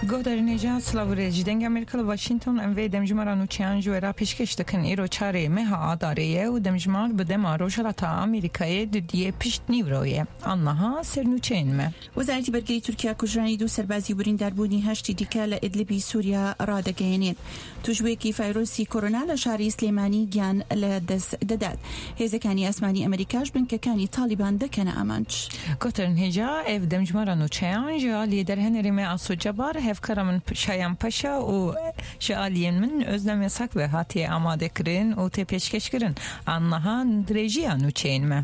گودرنیجا سلاوری جدنگ امریکا واشنطن ام وی دمجمار نوچیان جوهر پیشکش دکن ایرو چاره مها آداریه و دمجمار بده ماروشلاتا امریکای دیه پیشت نیورویه آنها سرنوچین ما. وزارت برگری ترکیه کجرانی دو سربازی برین دربونی هشتی دیکال ادلبی سوریا را دگینید. تجوی کی فیروسی کرونا لشاری سلیمانی گیان لدس دداد. هزه کانی اسمانی امریکاش بن که کانی طالبان دکن امانش. گودرنیجا اف دمجمار نوچیان جالی در هنری ما اسوجبار هفکرمن شایان پاشا و شالیین من özlem yasak ve hatiye amade kirin و te peşkeş kirin anlaha درجی نوچین ما.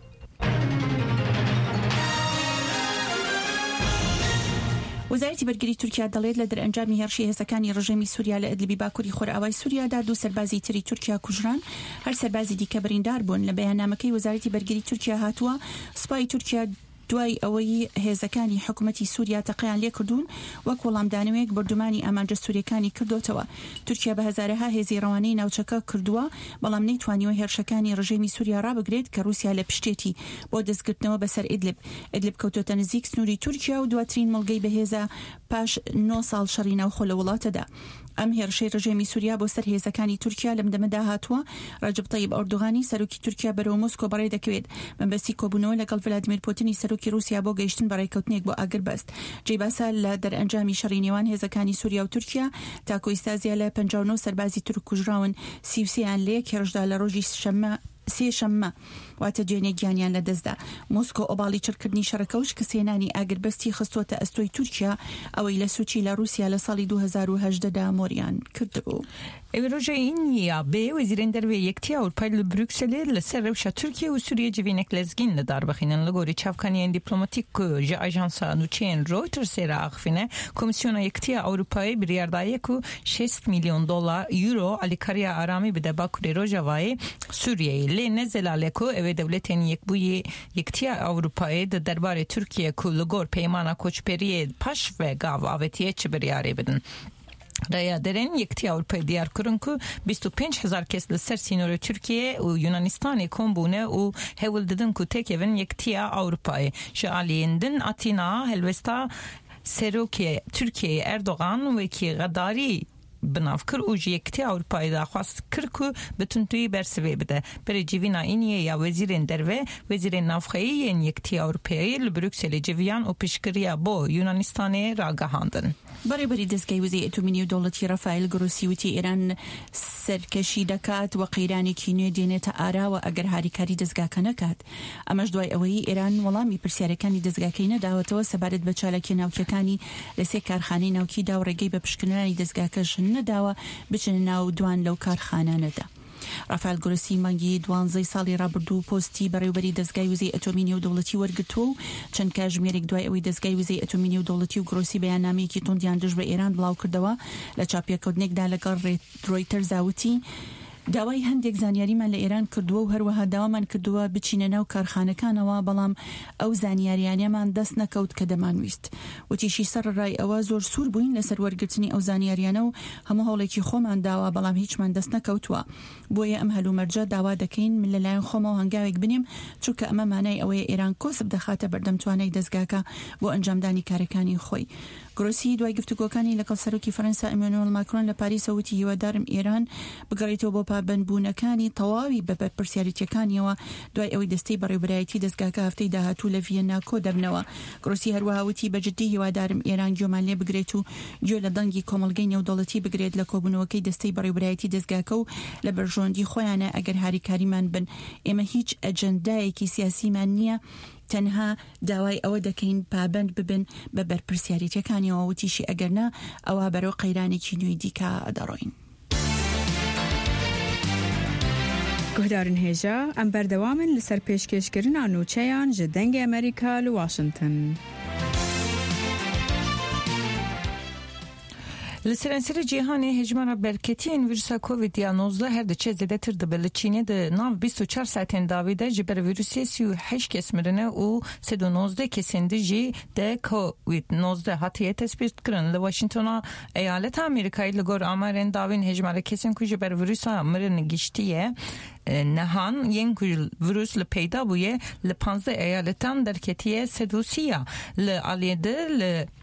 وزارت برگری ترکیه دلیل لدر انجام هرشی هزکانی رژیمی سوریا لادلبی باکوری خور اوای سوریا در دو سربازی تری ترکیه کجران هر سربازی دیگه بریندار بون لبیانامکی وزارت برگری ترکیه هاتوا سپای ترکیه دوای ئەوەی هێزەکانی حکوومەتی سووریا تەقیان لێ کردوون وەک وەڵامدانەوەیەک بەردومانی ئامانجە سووریەکانی کردوتەوە. تورکیا بە هەزارەها هێزی ڕەوانەی ناوچەکە کردووە بەڵام نەیتوانیوە هێرشەکانی ڕژێمی سووریا ڕابگرێت کە رووسیا لە پشتێتی بۆ دەستگرتنەوە بەسەر ئیدلب کەوتۆتە نزیک سنووری تورکیا و دواترین مڵگەی بەهێزە پاش 9 ساڵ شەڕی ناوخۆ لە وڵاتەدا. ئەم هێرشەی ڕژێمی سووریا بۆ سەر هێزەکانی تورکیا لەم دەمەدا هاتووە. ڕەجەب طەیب ئەردوغانی سەرۆکی تورکیا بەرەو مۆسکۆ بەڕێ دەکەوێت مەبەستی کۆبوونەوە لەگەڵ ڤلادیمیر پوتینی سەرۆکی رووسیا بۆ گەیشتن بەڕێکەوتنێک بۆ ئاگربەست. جێباسە لە دەرئەنجامی شەڕی نێوان هێزەکانی سووریا و تورکیا تاکۆ ئێستازیا لە 59 سەربازی تورک کوژراون 33یان لە یەک هێرشدا لە ڕۆژی سێشەممە واتە دوێنێ گیانیان لە دەستدا. مۆسکۆ ئۆباڵی چڕکردنی شەڕەکەوش کە سێنانی ئاگربەستی خستۆتە ئەستۆی تورکیا ئەوەی لە سوچی لە رووسیا لە ساڵی 2018دا مۆریان کردبوو. Evroja İnya B Vezirin ve yekti Avrupa'yla Brüksel'e Serrevşa Türkiye ve Suriye civinek lezginle darbakinin lagori çavkaniyen diplomatik ajansa nuçen Reuters era akfine komisyona yekti Avrupa'ya bir yerdaya ku 6 milyon dolar euro alikariya arami bir de bakure rojavayı Suriye ile nezelale ku eve devletin yek bu yekti Avrupa'ya da darbare Türkiye ku lagor peymana koçperiye paş ve gav avetiye çibiriyare bedin. Raya derin yekti Avrupa'yı diyar kurun ku 25,000 kes li ser sînorê Türkiye û Yunanistanê kombûne û hewil didin ku tekevin yektiya Avrupa'yı ji aliyên din Atina helwesta serokê Türkiye Erdoğan wekî xedarî بنافکر او یکتی اروپایی داخواست کرد که بتونتوی برسوی بده برای جوینا اینیه یا وزیرین دروه وزیرین نافخایی این یکتی اروپایی لبروکسل جویان و پیشکریا با یونانستانی را گهاندن. بەڕێبەری دەستگای وزەی ئەتۆمی نێودەوڵەتی ڕەفایل گرۆسی وتی ئێران سەرکەشی دەکات و قەیرانێکی نوێ دێنێتە ئاراوە ئەگەر هاریکاری دەستگاکە نەکات. ئەمەش دوای ئەوەی ئێران وەڵامی پرسیارەکانی دەستگاکەی نەداوەتەوە سەبارەت بە چالاکی ناوچەکانی لە سێ کارخانەی ناوکیدا و ڕێگەی بە پشکنرانی دەستگاکەش نەداوە بچنە ناو دوان لەو کارخانانەدا. ڕافال گرۆسی مانگی 12 ساڵی ڕابردوو پۆستی بەڕێوەبەری دەستگای وزەی ئەتۆمی نێودەوڵەتی وەرگرتووە و چەند کاتژمێرێک دوای ئەوەی دەستگای وزەی ئەتۆمی نێودەوڵەتی و گرۆسی بەیاننامەیەکی توندیان دژ بە ئێران بڵاو کردەوە لە چاپیەکەوتنێکدا لەگەڵ ڕۆیتەرز وتی داوای هەندێک زانیاریمان لە ئێران کردووە و هەروەها داوامان کردووە بچینە ناو کارخانەکانەوە بەڵام ئەو زانیاریانەمان دەست نەکەوت کە دەمانویست. وتیشی سەرڕای ئەوە زۆر سوور بووین لەسەر وەرگرتنی ئەو زانیاریانە و هەموو هەوڵێکی خۆمان داوا بەڵام هیچمان دەست نەکەوتووە. بۆیە ئەم هەلومەرجە داوا دەکەین من لەلایەن خۆمەوە هەنگاوێک بنیم چونکە ئەمە مانای ئەوەیە ئێران کۆسب دەخاتە بەردەم توانای دەستگاکە بۆ ئەنجامدانی کارەکانی خۆی. گرۆسی دوای گفتوگۆکانی لەگەڵ سەرۆکی فەرەنسا ئیمانوئێل ماکرۆن لە پاریسەوە وتی هیوادارم ئێران بگەڕێتەوە بۆ پابەندبوونەکانی تەواوی بە بەرپرسیاریەتەکانیەوە دوای ئەوەی دەستەی بەڕێوەبەرایەتی دەستگاکە هەفتەی داهاتوو لە ڤیەنا کۆ دەبنەوە. گرۆسی هەروەها وتی بەجددی هیوادارم ئێران گوێمان لێ بگرێت و گوێ لە دەنگی کۆمەڵگەی نێودەوڵەتی بگرێت لە کۆبوونەوەکەی دەستەی بەڕێوەبەرایەتی دەستگاکە و لە بەرژۆندی خۆیانە ئەگەر هاریکاریمان بن. ئێمە هیچ ئەجەندایەکی سیاسیمان نییە تەنها داوای ئەوە دەکەین پابند ببن بە بەرپرسیاریەتەکانیەوە وتیشی ئەگەرنا ئەوە بەرەو قەیرانێکی نوێی دیکە دەڕۆین. گهدارن هێژە ئەم بەردەوامن لەسەر پێشکەشکردنا نوچەیان ji dengê ئەمریکا li Washington. لسرانسر جهانی هجمارا برکتین ویروسا کووید-19 هر دچه زیادتر دبل چینه ده ناو 24 ساعتین داویده جبر ویروسی 38 کس مرنه و 319 کسنده جی ده کووید-19 هاتیه تثبیت کرن. لواشنطن ایالت امریکایی لگور آمارین داوین هجمارا کسین که جبر ویروسا مرن گشتیه نهان ین که ویروس لپیدا بویه ل 15 ایالتان درکتیه سدوسیا ل آلیده ل